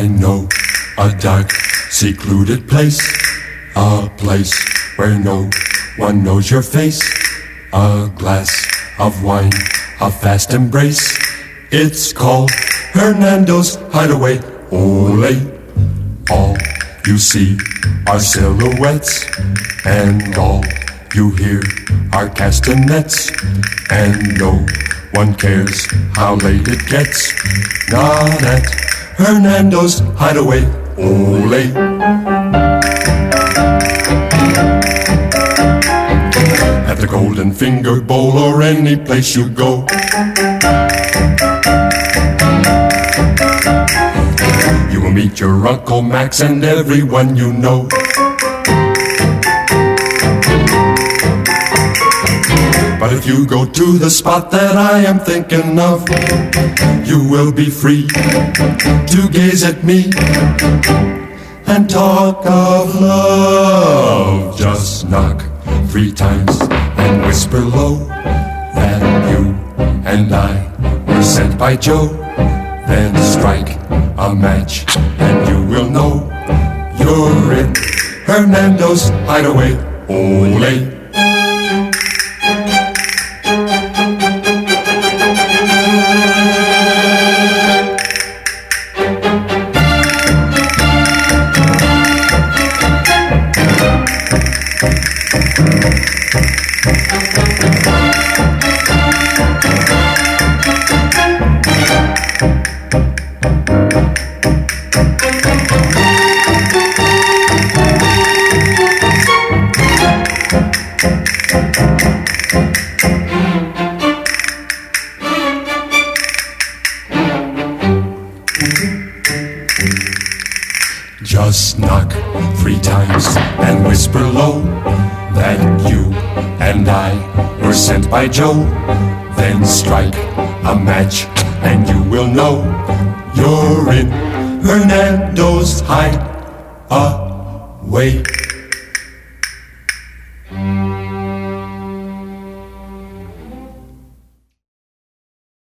I know a dark, secluded place, a place where no one knows your face. A glass of wine, a fast embrace. It's called Hernando's Hideaway. Ole, all you see are silhouettes, and all you hear are castanets, and no one cares how late it gets. Not at Hernando's Hideaway. Ole. At the Golden Finger Bowl or any place you go, you will meet your Uncle Max and everyone you know. But if you go to the spot that I am thinking of, you will be free to gaze at me and talk of love. Just knock 3 times and whisper low that you and I were sent by Joe. Then strike a match and you will know you're in Hernando's Hideaway. Ole. Just knock 3 times and whisper low that you and I were sent by Joe. Then strike a match and you will know you're in Hernando's Hideaway.